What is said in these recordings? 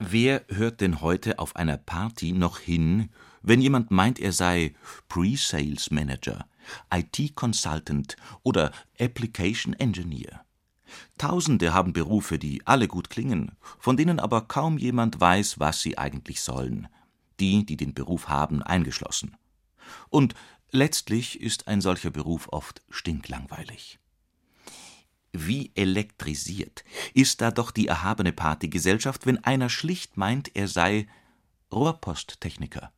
Wer hört denn heute auf einer Party noch hin, wenn jemand meint, er sei Pre-Sales Manager, IT-Consultant oder Application Engineer? Tausende haben Berufe, die alle gut klingen, von denen aber kaum jemand weiß, was sie eigentlich sollen, die den Beruf haben, eingeschlossen. Und letztlich ist ein solcher Beruf oft stinklangweilig. Wie elektrisiert ist da doch die erhabene Partygesellschaft, wenn einer schlicht meint, er sei Rohrposttechniker.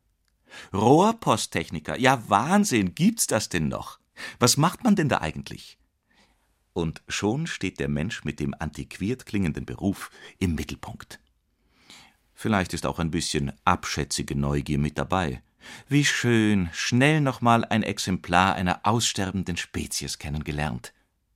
Rohrposttechniker, ja Wahnsinn, gibt's das denn noch? Was macht man denn da eigentlich? Und schon steht der Mensch mit dem antiquiert klingenden Beruf im Mittelpunkt. Vielleicht ist auch ein bisschen abschätzige Neugier mit dabei. Wie schön, schnell nochmal ein Exemplar einer aussterbenden Spezies kennengelernt.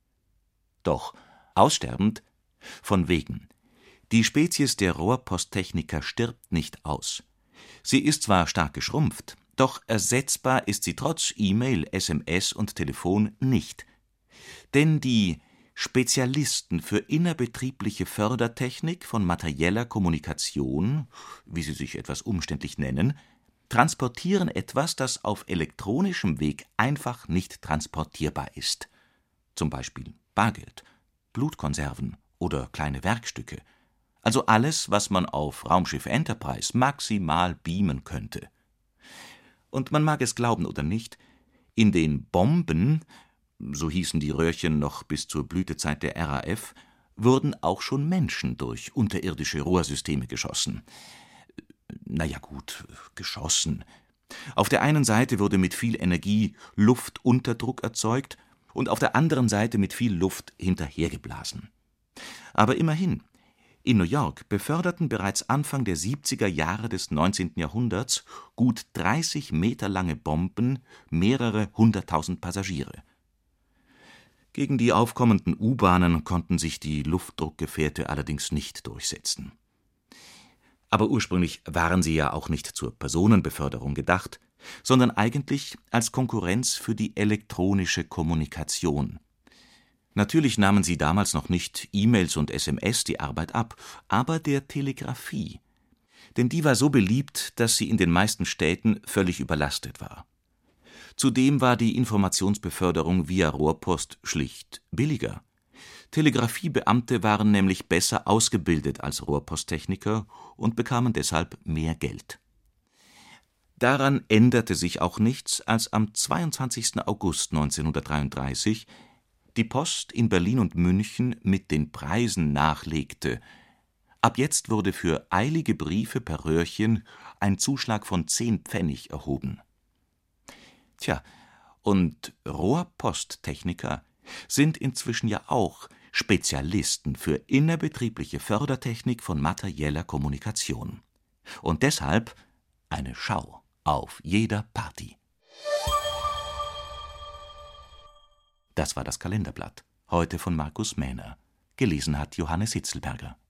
Doch aussterbend? Von wegen. Die Spezies der Rohrposttechniker stirbt nicht aus. Sie ist zwar stark geschrumpft, doch ersetzbar ist sie trotz E-Mail, SMS und Telefon nicht. Denn die Spezialisten für innerbetriebliche Fördertechnik von materieller Kommunikation, wie sie sich etwas umständlich nennen, transportieren etwas, das auf elektronischem Weg einfach nicht transportierbar ist. Zum Beispiel Bargeld, Blutkonserven oder kleine Werkstücke. Also alles, was man auf Raumschiff Enterprise maximal beamen könnte. Und man mag es glauben oder nicht, in den Bomben, so hießen die Röhrchen noch bis zur Blütezeit der RAF, wurden auch schon Menschen durch unterirdische Rohrsysteme geschossen. Naja gut, geschossen. Auf der einen Seite wurde mit viel Energie Luftunterdruck erzeugt und auf der anderen Seite mit viel Luft hinterhergeblasen. Aber immerhin, in New York beförderten bereits Anfang der 70er Jahre des 19. Jahrhunderts gut 30 Meter lange Bomben mehrere 100.000 Passagiere. Gegen die aufkommenden U-Bahnen konnten sich die Luftdruckgefährte allerdings nicht durchsetzen. Aber ursprünglich waren sie ja auch nicht zur Personenbeförderung gedacht, sondern eigentlich als Konkurrenz für die elektronische Kommunikation. Natürlich nahmen sie damals noch nicht E-Mails und SMS die Arbeit ab, aber der Telegrafie. Denn die war so beliebt, dass sie in den meisten Städten völlig überlastet war. Zudem war die Informationsbeförderung via Rohrpost schlicht billiger. Telegrafiebeamte waren nämlich besser ausgebildet als Rohrposttechniker und bekamen deshalb mehr Geld. Daran änderte sich auch nichts, als am 22. August 1933 die Post in Berlin und München mit den Preisen nachlegte. Ab jetzt wurde für eilige Briefe per Röhrchen ein Zuschlag von 10 Pfennig erhoben. Tja, und Rohrposttechniker sind inzwischen ja auch Spezialisten für innerbetriebliche Fördertechnik von materieller Kommunikation. Und deshalb eine Schau auf jeder Party. Das war das Kalenderblatt, heute von Markus Mähner. Gelesen hat Johannes Hitzelberger.